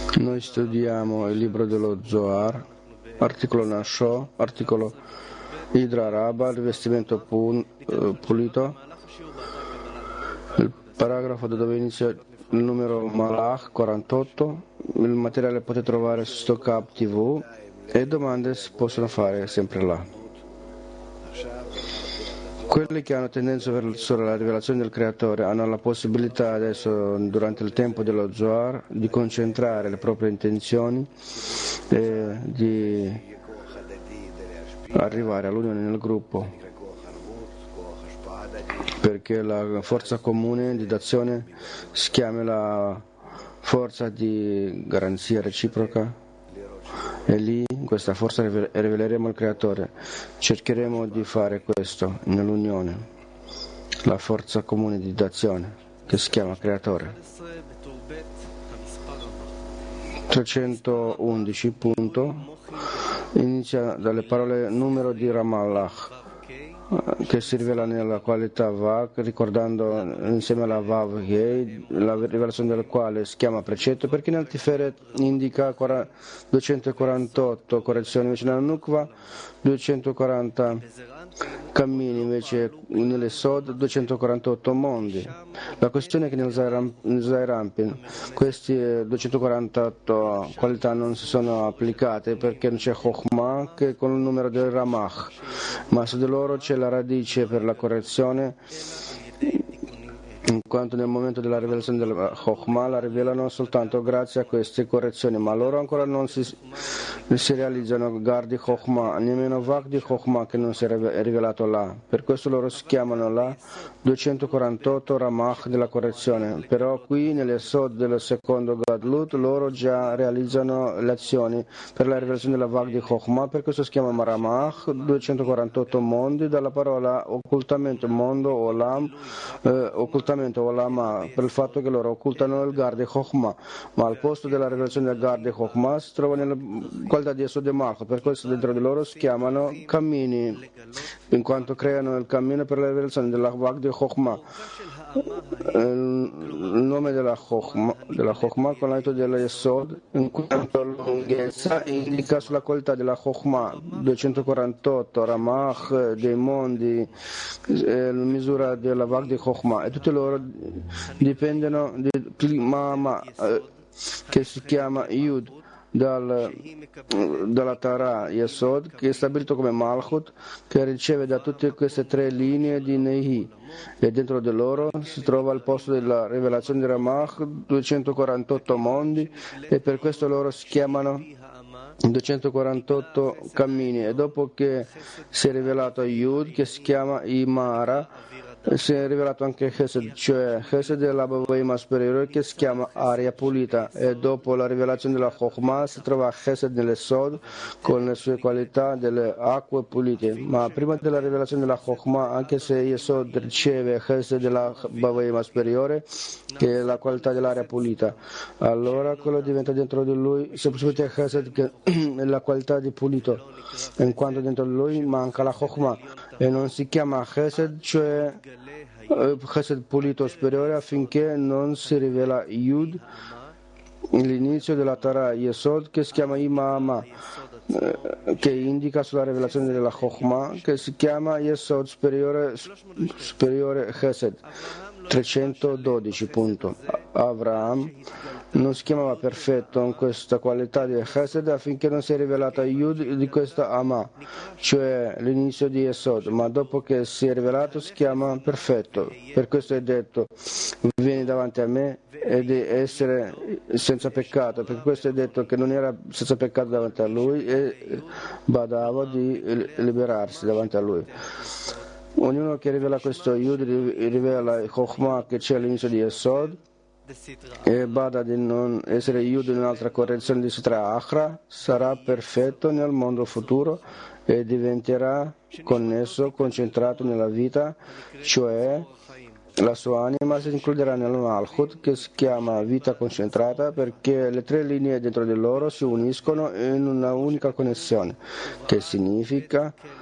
Noi studiamo il libro dello Zohar, articolo Nashò, articolo Idra Rabba, rivestimento pulito, il paragrafo da dove inizia il numero Malach 48, il materiale potete trovare su Stockap TV e domande si possono fare sempre là. Quelli che hanno tendenza verso la rivelazione del Creatore hanno la possibilità adesso, durante il tempo dello Zohar, di concentrare le proprie intenzioni e di arrivare all'unione nel gruppo, perché la forza comune di d'azione si chiama la forza di garanzia reciproca. E lì, in questa forza, riveleremo il Creatore. Cercheremo di fare questo nell'unione, la forza comune di d'azione, che si chiama Creatore. 311 punto, inizia dalle parole numero di Ramallah, che si rivela nella qualità Vav, ricordando insieme alla Vav Hei, la rivelazione del quale si chiama precetto, perché nel Tiferet indica 248 correzioni, invece nella Nukva 240 cammini, invece nelle Sod 248 mondi. La questione è che nel Zairampin queste 248 qualità non si sono applicate perché non c'è Chokhmah che con il numero del Ramach, ma su di loro c'è la radice per la correzione, in quanto nel momento della rivelazione della Chokhmah la rivelano soltanto grazie a queste correzioni, ma loro ancora non si realizzano Gar di Chokhmah, nemmeno Vak di Chokhmah che non si è rivelato là. Per questo loro si chiamano là 248 Ramach della correzione, però qui nelle Sod del secondo Gadlut loro già realizzano le azioni per la rivelazione della Vak di Chokhmah, per questo si chiama Ramach 248 mondi, dalla parola occultamento, mondo, Olam, occultamento Olama, per il fatto che loro occultano il Gar di Chokhmah, ma al posto della rivelazione del Gar di Chokhmah si trova nella qualità di Esod e Malchut, per questo dentro di loro si chiamano cammini, in quanto creano il cammino per la rivelazione della Vak di Chokhmah. Il nome della Chokhmah con l'aiuto dell'Esod, in quanto lunghezza indica sulla qualità della Chokhmah, 248 Ramach dei mondi, la misura della Vak di Chokhmah, e tutti loro dipendono del Mama, che si chiama Yud, dalla Tara Yesod, che è stabilito come Malchut, che riceve da tutte queste tre linee di Nehi, e dentro di loro si trova il posto della rivelazione di Ramach, 248 mondi, e per questo loro si chiamano 248 cammini, e dopo che si è rivelato Yud, che si chiama Imara, si è rivelato anche Chesed, cioè Chesed è la Bavaima superiore che si chiama aria pulita, e dopo la rivelazione della Chokhmah si trova Chesed nelle Sod con le sue qualità delle acque pulite, ma prima della rivelazione della Chokhmah, anche se Yesod riceve Chesed della Bavaima superiore, che è la qualità dell'aria pulita, allora quello diventa dentro di lui semplicemente Chesed, che è la qualità di pulito, in quanto dentro di lui manca la Chokhmah e non si chiama Chesed, cioè Chesed pulito superiore, affinché non si rivela Yud, l'inizio della Tara Yesod, che si chiama Imama, che indica sulla rivelazione della Chokhmah, che si chiama Yesod superiore Chesed. 312 punto. Avraham non si chiamava perfetto in questa qualità di Chesed affinché non sia rivelata Yud di questa Ama, cioè l'inizio di Yesod, ma dopo che si è rivelato si chiama perfetto. Per questo è detto: vieni davanti a me e di essere senza peccato, per questo è detto che non era senza peccato davanti a lui e badava di liberarsi davanti a lui. Ognuno che rivela questo Yud rivela il Chokhmah che c'è all'inizio di Yesod, e bada di non essere Yud in un'altra correzione di Sitra Achra, sarà perfetto nel mondo futuro e diventerà connesso, concentrato nella vita, cioè la sua anima si includerà nel Malchut, che si chiama vita concentrata, perché le tre linee dentro di loro si uniscono in una unica connessione, che significa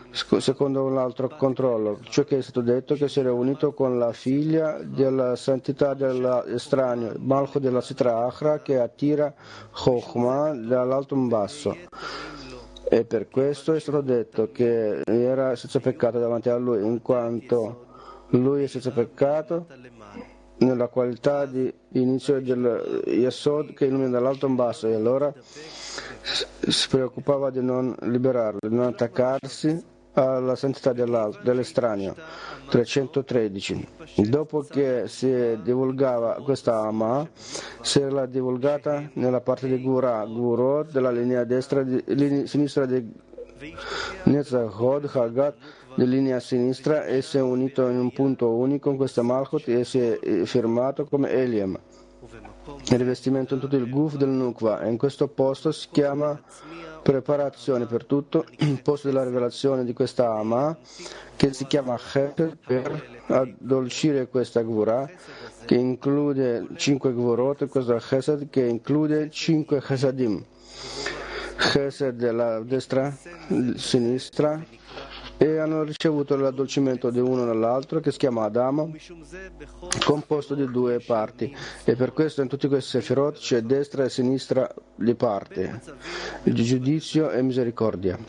secondo un altro controllo. Ciò che è stato detto che si era unito con la figlia della santità dell'estraneo, Malchut della Sitra Achra, che attira Chokhmah dall'alto in basso. E per questo è stato detto che era senza peccato davanti a lui, in quanto lui è senza peccato nella qualità di inizio del Yesod che illumina dall'alto in basso, e allora si preoccupava di non liberarlo, di non attaccarsi alla santità dell'estraneo. 313. Dopo che si divulgava questa Ama, si era divulgata nella parte di Gurot della linea sinistra di Netzachod, Hagat di linea sinistra, e si è unito in un punto unico in questa Malchut e si è firmato come Eliam. Il rivestimento in tutto il Guf del Nukva, e in questo posto si chiama preparazione per tutto, il posto della rivelazione di questa Ama, che si chiama Chesed, per addolcire questa Gvura, che include 5 Gvurot, e questo Chesed che include 5 Chesadim. Chesed della destra, sinistra, e hanno ricevuto l'addolcimento di uno dall'altro, che si chiama Adama, composto di 2 parti, e per questo in tutti questi Sefirot c'è destra e sinistra di parte, di giudizio e misericordia.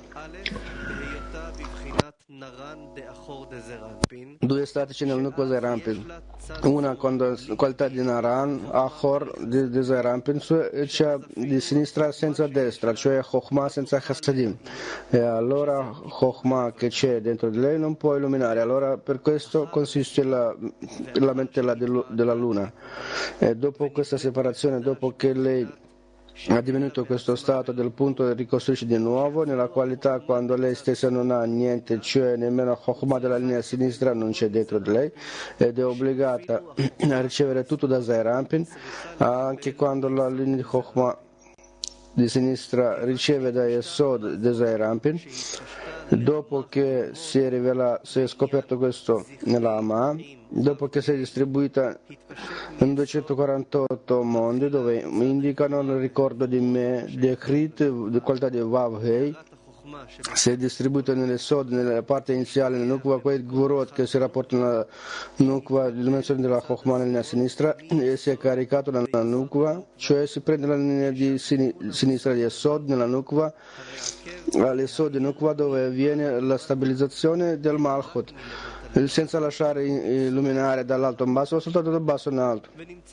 2 statici nel Nukva Zerampin, una con qualità di Naran, Achor di Zerampin, cioè di sinistra senza destra, cioè Chokhmah senza Chassadim, e allora Chokhmah che c'è dentro di lei non può illuminare, allora per questo consiste la mente della luna. E dopo questa separazione, dopo che lei ha diminuito questo stato del punto, ricostruisce di nuovo nella qualità quando lei stessa non ha niente, cioè nemmeno Chokhmah della linea sinistra non c'è dentro di lei, ed è obbligata a ricevere tutto da Zerampin, anche quando la linea di Chokhmah di sinistra riceve da Yesod di Zerampin. Dopo che si è scoperto questo nella Ama, dopo che si è distribuita in 248 mondi dove indicano il ricordo di me, di Akrit, di qualità di Vav Hei, si è distribuito nelle Sod, nella parte iniziale, nel Nukva, quei Gvurot che si rapportano alla Nukva, l'illuminazione della Chokhmah nella sinistra, e si è caricato nella Nukva, cioè si prende la linea di sinistra di Sod nella Nukva, alle Sod di Nukva dove avviene la stabilizzazione del Malchut, senza lasciare illuminare dall'alto in basso, ma soltanto dal basso in alto,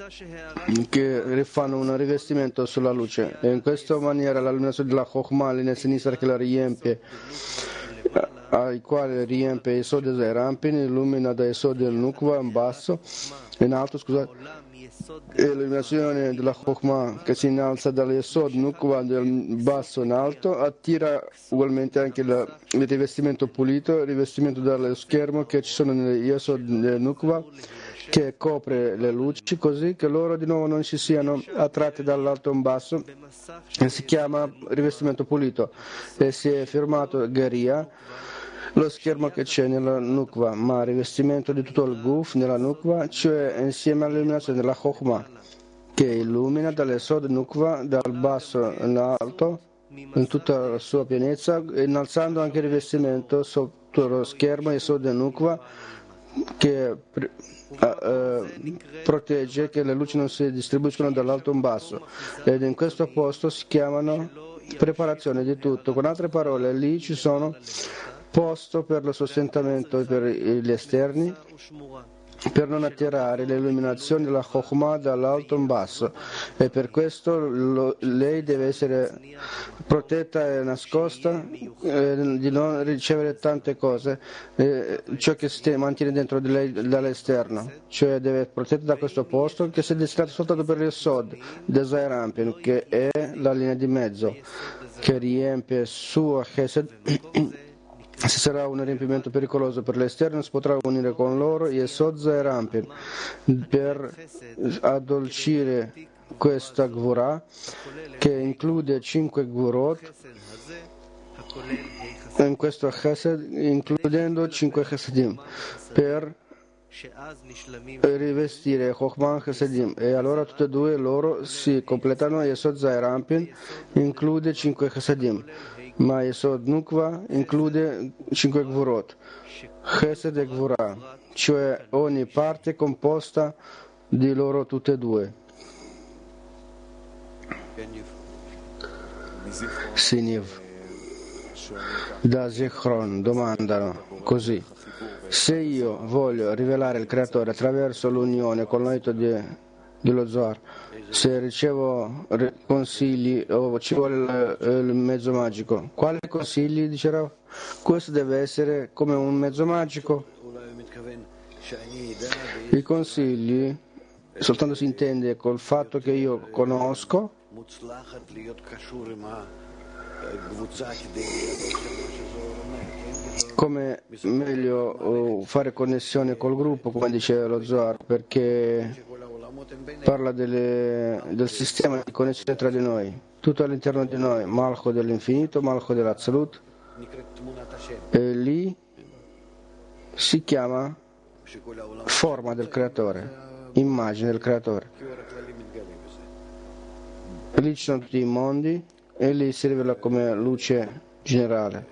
che rifanno un rivestimento sulla luce, e in questa maniera l'illuminazione della Chokhmah, linea sinistra che la riempie, ai quali riempie i Sod del Zerampin, illumina dai Sod del Nukva in basso, in alto, scusate, e l'illuminazione della Chokhmah che si innalza dall'Yesod Nukva del basso in alto attira ugualmente anche il rivestimento pulito, il rivestimento dallo schermo che ci sono nell'Yesod del Nukva, che copre le luci così che loro di nuovo non si siano attratti dall'alto in basso, e si chiama rivestimento pulito, e si è firmato Geria, lo schermo che c'è nella Nukva, ma il rivestimento di tutto il Guf nella Nukva, cioè insieme all'illuminazione della Chokhmah, che illumina dalle Sod Nukva dal basso in alto in tutta la sua pienezza, innalzando anche il rivestimento sotto lo schermo e Sod Nukva, che protegge che le luci non si distribuiscono dall'alto in basso, ed in questo posto si chiamano preparazione di tutto. Con altre parole, lì ci sono posto per lo sostentamento per gli esterni, per non attirare l'illuminazione della Chokhmah dall'alto in basso, e per questo lei deve essere protetta e nascosta, di non ricevere tante cose, ciò che si mantiene dentro di lei dall'esterno, cioè deve essere protetta da questo posto che si è destinato soltanto per il Sod del Zerampin, che è la linea di mezzo che riempie il suo Chesed. Se sarà un riempimento pericoloso per l'esterno, si potrà unire con loro Yesod Zerampin per addolcire questa Gvura, che include 5 Gvurot, in questo Chesed, includendo 5 Chesedim, per rivestire Chokhmah Chesedim, e allora tutte e due loro si completano. Yesod Zerampin include 5 Chesedim, ma Yesod Nukva include 5 Gvurot, Chesed e Gvura, cioè ogni parte è composta di loro tutte e due. Siniv. Da Zichron domandano così: se io voglio rivelare il Creatore attraverso l'unione con l'aiuto dello Zohar, se ricevo consigli o ci vuole il mezzo magico, quali consigli? Dicerò, questo deve essere come un mezzo magico. I consigli soltanto si intende col fatto che io conosco come meglio fare connessione col gruppo, come dice lo Zohar, perché parla del sistema di connessione tra di noi, tutto all'interno di noi, Malcho dell'infinito, Malcho dell'Azzalut, e lì si chiama forma del Creatore, immagine del Creatore. Lì ci sono tutti i mondi e lì si rivela come luce generale.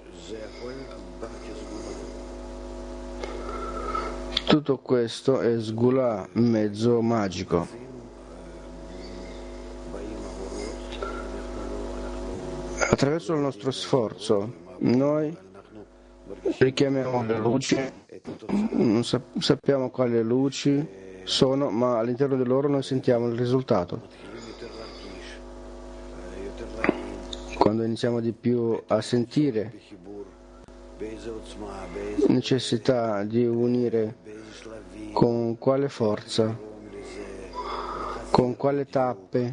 Tutto questo è Sgula, mezzo magico. Attraverso il nostro sforzo noi richiamiamo le luci, non sappiamo quali luci sono, ma all'interno di loro noi sentiamo il risultato. Quando iniziamo di più a sentire necessità di unire, con quale forza, con quale tappe,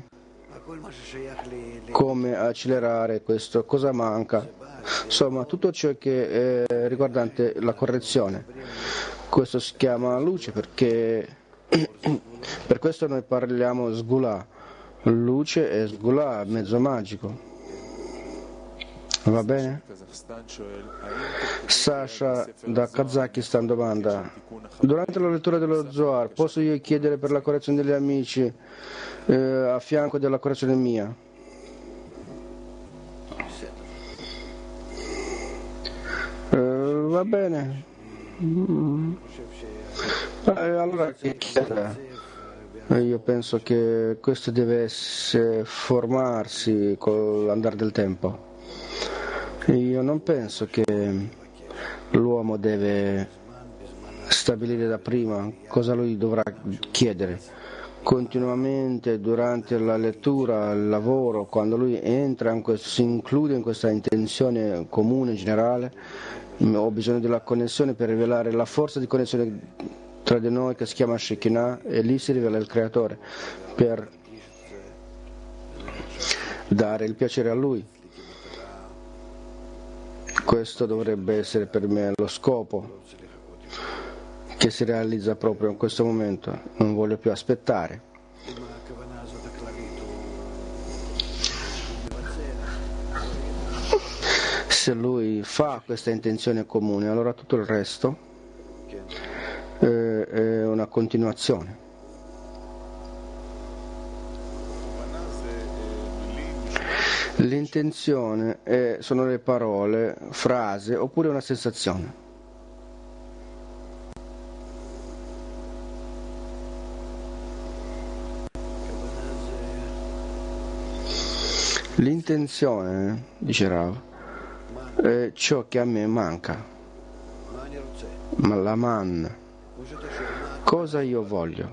come accelerare questo, cosa manca, insomma tutto ciò che è riguardante la correzione. Questo si chiama luce perché per questo noi parliamo Sgula, luce e Sgula, mezzo magico. Va bene? Sasha da Kazakistan domanda: durante la lettura dello Zohar posso io chiedere per la correzione degli amici a fianco della correzione mia? Va bene. Allora che chieda? Io penso che questo deve formarsi con l'andare del tempo. Io non penso che l'uomo deve stabilire da prima cosa lui dovrà chiedere. Continuamente durante la lettura, il lavoro, quando lui entra in questo, si include in questa intenzione comune, generale, ho bisogno della connessione per rivelare la forza di connessione tra di noi che si chiama Shekinah, e lì si rivela il Creatore per dare il piacere a lui. Questo dovrebbe essere per me lo scopo che si realizza proprio in questo momento. Non voglio più aspettare. Se lui fa questa intenzione comune, allora tutto il resto è una continuazione. L'intenzione sono le parole, frase oppure una sensazione. L'intenzione, dice Rav, è ciò che a me manca. Ma la man, cosa io voglio?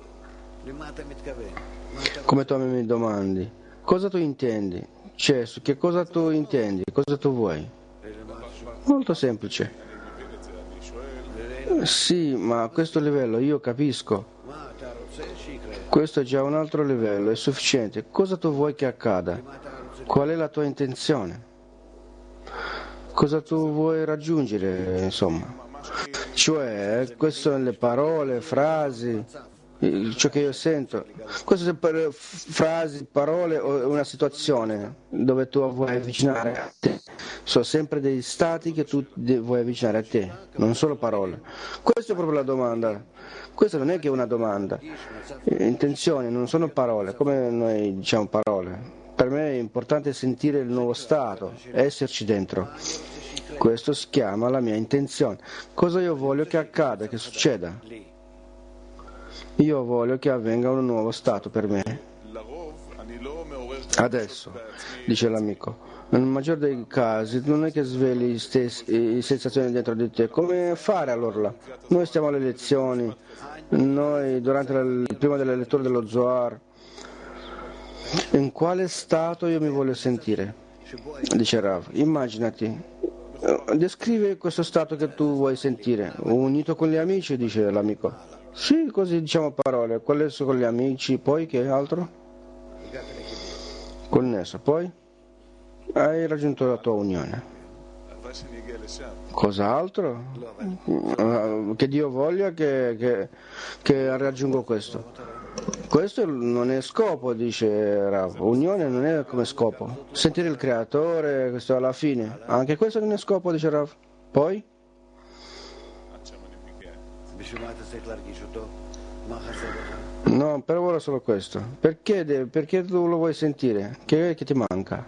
Come tu mi domandi, cosa tu intendi? Cioè, che cosa tu intendi? Cosa tu vuoi? Molto semplice. Sì, ma a questo livello io capisco. Questo è già un altro livello, è sufficiente. Cosa tu vuoi che accada? Qual è la tua intenzione? Cosa tu vuoi raggiungere, insomma? Cioè, queste sono le parole, frasi, ciò che io sento. Queste sono frasi, parole o una situazione dove tu vuoi avvicinare a te. Sono sempre degli stati che tu vuoi avvicinare a te, non solo parole. Questa è proprio la domanda. Questa non è che una domanda. Intenzioni non sono parole, come noi diciamo parole. Per me è importante sentire il nuovo stato, esserci dentro. Questo si chiama la mia intenzione. Cosa io voglio che accada, che succeda? Io voglio che avvenga un nuovo stato per me. Adesso, dice l'amico, nel maggior dei casi non è che svegli le sensazioni dentro di te. Come fare allora? Noi stiamo alle lezioni, noi prima delle letture dello Zohar. In quale stato io mi voglio sentire? Dice Rav, immaginati, descrive questo stato che tu vuoi sentire, unito con gli amici, dice l'amico. Sì, così diciamo parole, connesso con gli amici, poi che altro? Connesso, poi? Hai raggiunto la tua unione. Cos'altro? Che Dio voglia che raggiungo questo. Questo non è scopo, dice Rav. Unione non è come scopo. Sentire il creatore, questo alla fine. Anche questo non è scopo, dice Rav. Poi? No, per ora solo questo. Perché tu lo vuoi sentire? Che ti manca?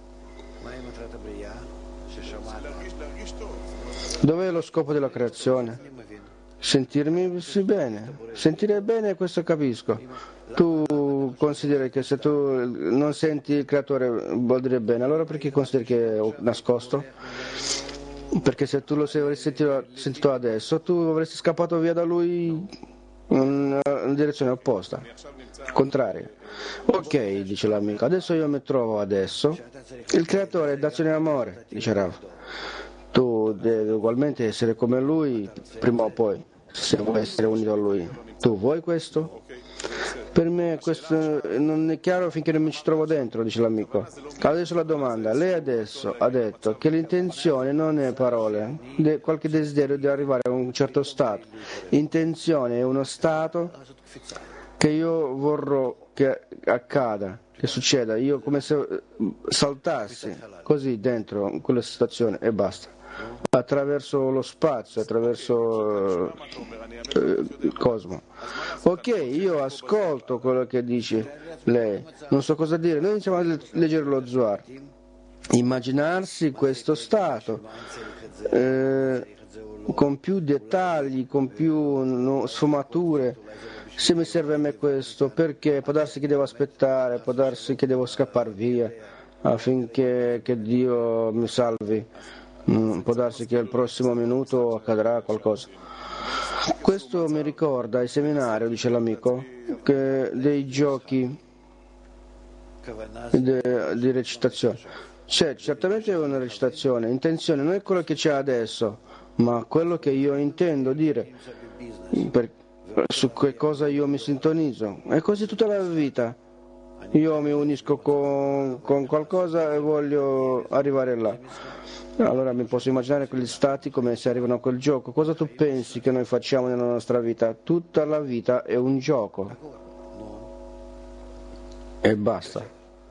Dov'è lo scopo della creazione? Sentirmi bene. Sentire bene, questo capisco. Tu consideri che se tu non senti il creatore vuol dire bene, allora perché consideri che è nascosto? Perché se tu lo avresti sentito adesso, tu avresti scappato via da lui in direzione opposta, contraria. Ok, dice l'amico, adesso io mi trovo adesso. Il creatore è d'azione e amore, dice Rav. Tu devi ugualmente essere come lui prima o poi, se vuoi essere unito a lui. Tu vuoi questo? Per me questo non è chiaro finché non mi ci trovo dentro, dice l'amico. Adesso la domanda, lei adesso ha detto che l'intenzione non è parole, qualche desiderio di arrivare a un certo stato. Intenzione è uno stato che io vorrò che accada, che succeda, io come se saltassi così dentro quella situazione e basta. Attraverso lo spazio, attraverso il cosmo. Ok, io ascolto quello che dice lei, non so cosa dire. Noi iniziamo a leggere lo Zohar, immaginarsi questo stato con più dettagli, con più sfumature. Se mi serve a me questo, perché può darsi che devo aspettare, può darsi che devo scappare via affinché che Dio mi salvi. Può darsi che al prossimo minuto accadrà qualcosa. Questo mi ricorda il seminario, dice l'amico, dei giochi di recitazione. C'è certamente una recitazione, intenzione non è quello che c'è adesso, ma quello che io intendo dire, su che cosa io mi sintonizzo. È così tutta la vita. Io mi unisco con qualcosa e voglio arrivare là. Allora mi posso immaginare quegli stati come si arrivano a quel gioco. Cosa tu pensi che noi facciamo nella nostra vita? Tutta la vita è un gioco. E basta.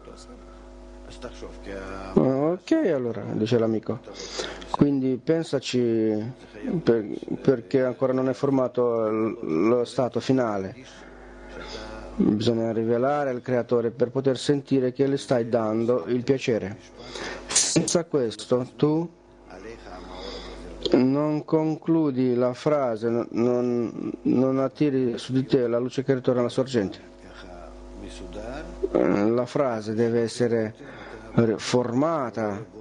Ok, allora, dice l'amico. Quindi pensaci perché ancora non è formato lo stato finale. Bisogna rivelare al creatore per poter sentire che le stai dando il piacere. Senza questo tu non concludi la frase, non attiri su di te la luce che ritorna alla sorgente. La frase deve essere formata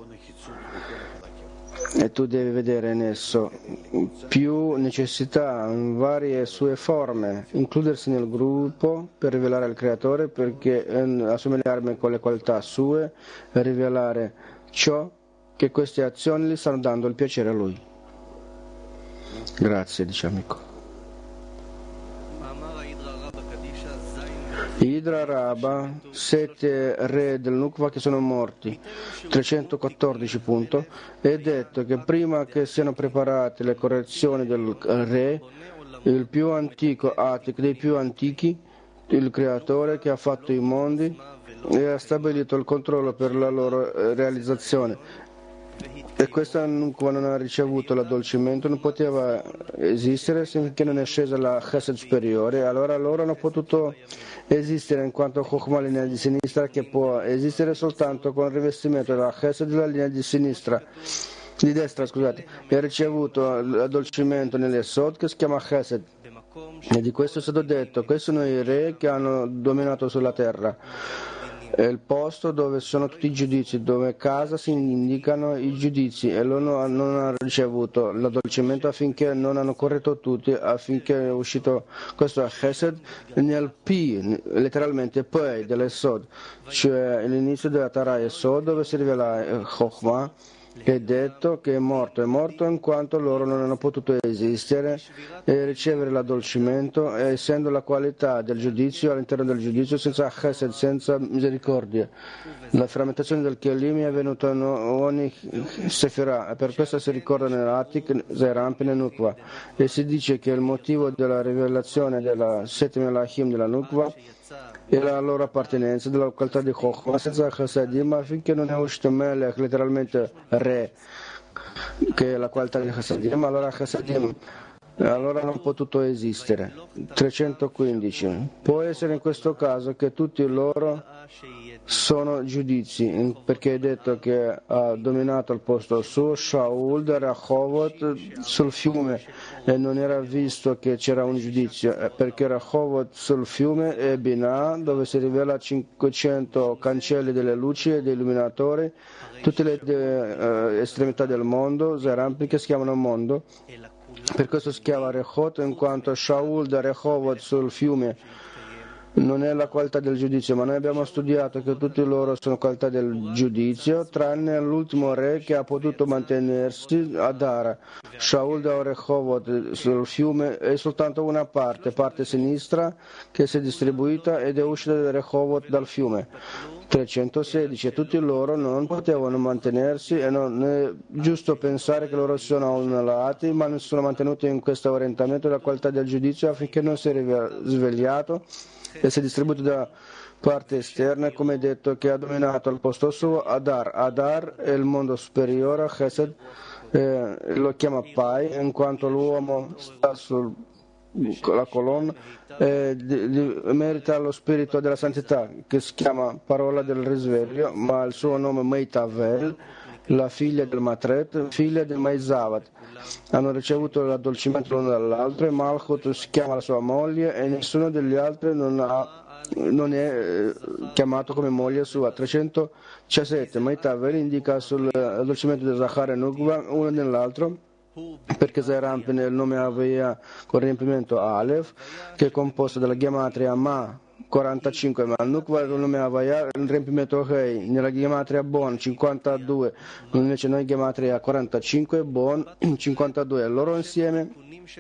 e tu devi vedere in esso più necessità in varie sue forme, includersi nel gruppo per rivelare al creatore, perché assomigliarmi con le qualità sue e rivelare ciò che queste azioni gli stanno dando il piacere a lui. Grazie, dice amico. Idra Rabba, 7 re del Nukva che sono morti, 314 punto, è detto che prima che siano preparate le correzioni del re, il più antico Atik dei più antichi, il creatore che ha fatto i mondi e ha stabilito il controllo per la loro realizzazione e questa Nukva non ha ricevuto l'addolcimento, non poteva esistere finché non è scesa la Chesed superiore, allora loro hanno potuto esistere in quanto Chokhmah linea di sinistra, che può esistere soltanto con il rivestimento della Chesed della linea di sinistra, di destra, scusate, e ha ricevuto l'addolcimento nelle Sod che si chiama Chesed. E di questo è stato detto, questi sono i re che hanno dominato sulla terra. È il posto dove sono tutti i giudizi, dove casa si indicano i giudizi, e loro non hanno ricevuto l'addolcimento affinché non hanno corretto tutti, affinché è uscito questo Chesed nel P, letteralmente Pei delle Sod, cioè l'inizio della Tara e Sod, dove si rivela Chokhmah, che è detto che è morto in quanto loro non hanno potuto esistere e ricevere l'addolcimento, essendo la qualità del giudizio all'interno del giudizio senza chesed, senza misericordia. La frammentazione del Kelim è avvenuta in ogni sefirah, e per questo si ricorda nell'Atik, Zerampin e Nukva, e si dice che il motivo della rivelazione della settima Lahim della Nukva e la loro appartenenza della qualità di Chokhmah senza Chasadim, affinché non è uscito Melech, letteralmente re, che è la qualità di Chasadim, allora Chasadim allora non potuto esistere. 315. Può essere in questo caso che tutti loro sono giudizi, perché è detto che ha dominato il posto suo Shaul da Rehovot sul fiume e non era visto che c'era un giudizio, perché Rehovot sul fiume è Binah, dove si rivela 500 cancelli delle luci e dei illuminatori, tutte le estremità del mondo, Zerampi, che si chiamano mondo. Per questo si chiama Rehot, in quanto Shaul da Rehovot sul fiume non è la qualità del giudizio, ma noi abbiamo studiato che tutti loro sono qualità del giudizio, tranne l'ultimo re che ha potuto mantenersi, Adara. Shaul da Rehovot sul fiume è soltanto una parte sinistra, che si è distribuita ed è uscita da Rehovot dal fiume. 316. Tutti loro non potevano mantenersi, e non è giusto pensare che loro siano annullati, ma non sono mantenuti in questo orientamento della qualità del giudizio affinché non si sia svegliato e si è distribuito da parte esterna, come detto, che ha dominato al posto suo Adar. Adar è il mondo superiore, Chesed lo chiama Pai, in quanto l'uomo sta sulla colonna, merita lo spirito della santità, che si chiama parola del risveglio, ma il suo nome è Meitavel, la figlia del Matret, figlia del Maizavat. Hanno ricevuto l'addolcimento l'uno dall'altro, e Malchut si chiama la sua moglie, e nessuno degli altri non è chiamato come moglie sua. 317. Meitavel indica sull'addolcimento di Zachar e Nukva uno nell'altro, perché Zerampin è il nome Avia con riempimento Aleph, che è composto dalla gematria Ma 45, ma Nukva è il nome Avaya, il riempimento Hei, nella gematria Bon 52, invece noi gematria 45, Bon 52, loro insieme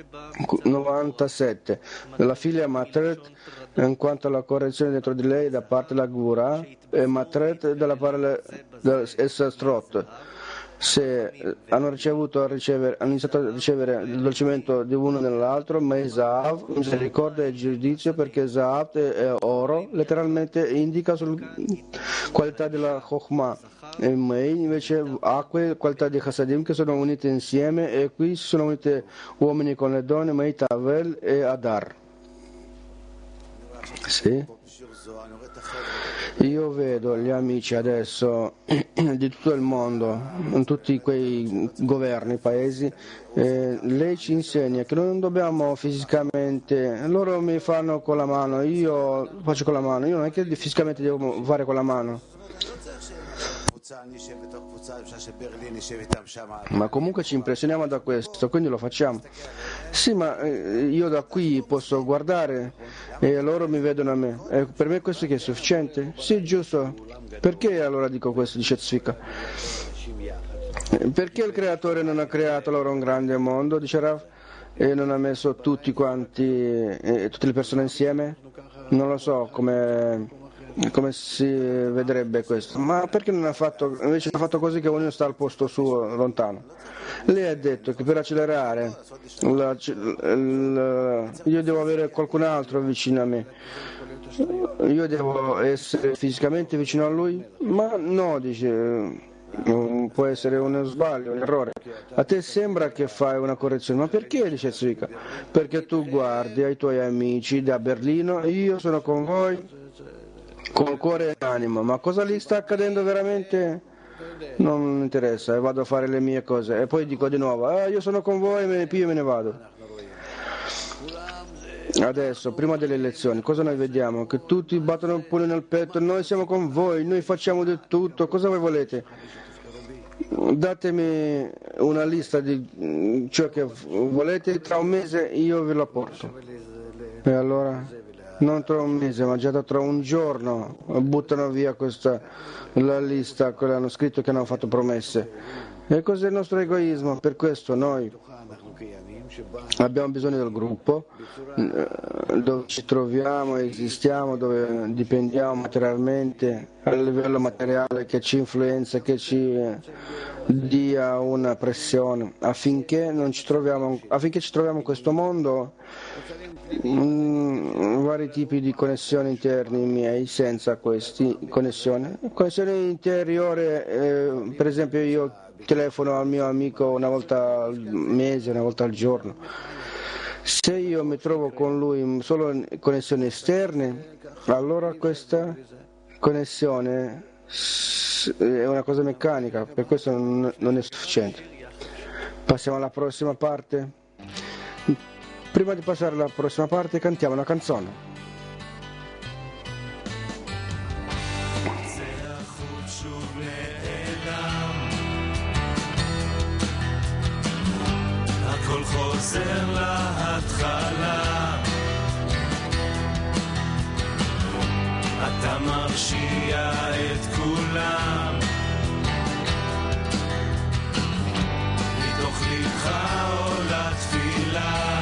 97. La figlia Matret, in quanto alla correzione dentro di lei da parte della Gura, e Matret dalla parte dell'Essastrot. Se hanno iniziato a ricevere il dolcimento di uno nell'altro, ma Zahav, misericordia e giudizio, perché Zahav è oro, letteralmente indica sulla qualità della Chokhmah, e Mei invece acque, qualità di Chassadim, che sono unite insieme, e qui si sono unite uomini con le donne, Mei Tavel e Adar. Sì. Io vedo gli amici adesso di tutto il mondo, in tutti quei governi, paesi, lei ci insegna che noi non dobbiamo fisicamente, loro mi fanno con la mano, io faccio con la mano, io non è che fisicamente devo fare con la mano. Ma comunque ci impressioniamo da questo, quindi lo facciamo. Sì, ma io da qui posso guardare e loro mi vedono a me. Per me questo che è sufficiente? Sì, giusto. Perché allora dico questo, dice Tzvika? Perché il creatore non ha creato loro un grande mondo, dice Rav, e non ha messo tutti quanti, tutte le persone insieme? Non lo so come si vedrebbe questo, ma perché non ha fatto, invece ha fatto così che ognuno sta al posto suo lontano? Lei ha detto che per accelerare io devo avere qualcun altro vicino a me, io devo essere fisicamente vicino a lui? Ma no, dice, può essere uno sbaglio, un errore. A te sembra che fai una correzione, ma perché, dice Zvika? Perché tu guardi ai tuoi amici da Berlino, io sono con voi con cuore e anima, ma cosa gli sta accadendo veramente? Non mi interessa, e vado a fare le mie cose. E poi dico di nuovo, io sono con voi, io me ne vado. Adesso, prima delle elezioni, cosa noi vediamo? Che tutti battono il pugno nel petto, noi siamo con voi, noi facciamo di tutto, cosa voi volete? Datemi una lista di ciò che volete, tra un mese io ve la porto. E allora, non tra un mese, ma già tra un giorno buttano via la lista, quello hanno scritto che hanno fatto promesse. E cos'è il nostro egoismo? Per questo noi abbiamo bisogno del gruppo dove ci troviamo, esistiamo, dove dipendiamo materialmente a livello materiale, che ci influenza, che ci dia una pressione affinché ci troviamo in questo mondo. Vari tipi di connessioni interni miei, senza queste connessioni interiore, per esempio io telefono al mio amico una volta al mese, una volta al giorno. Se io mi trovo con lui solo in connessioni esterne, allora questa connessione è una cosa meccanica, per questo non è sufficiente. Passiamo alla prossima parte. Prima di passare alla prossima parte cantiamo una canzone. הכל חוזר להתחלה, אתה מרשיע את כולם, מתוך לבך עולה תפילה,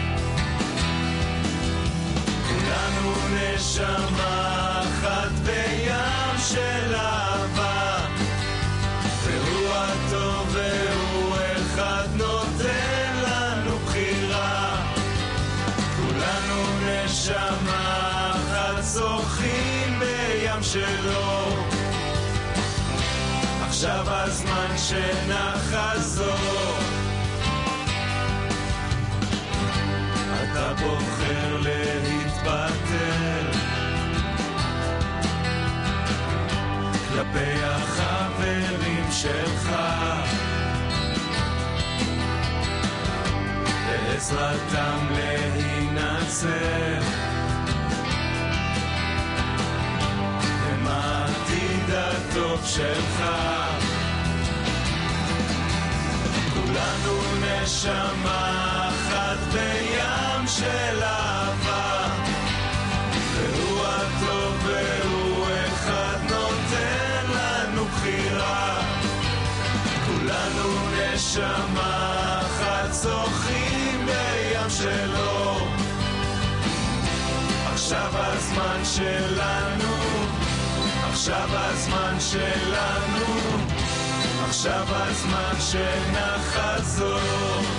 כולנו נשמה אחת בים של אהבה, והוא הטוב והוא אחד נותן לנו בחירה, כולנו נשמה אחת שוחים בים שלו, עכשיו הזמן שנחזור, אתה בוחר להתבטל כלפי החברים שלך, בעזרתם להינצל, הם העתיד הטוב שלך, כולנו נשמה אחת בים של אהבה, והוא הטוב והוא אחד נותן לנו בחירה, כולנו נשמה אחת שוחים בים שלו, עכשיו הזמן שלנו, עכשיו הזמן שלנו, עכשיו הזמן שנחזור,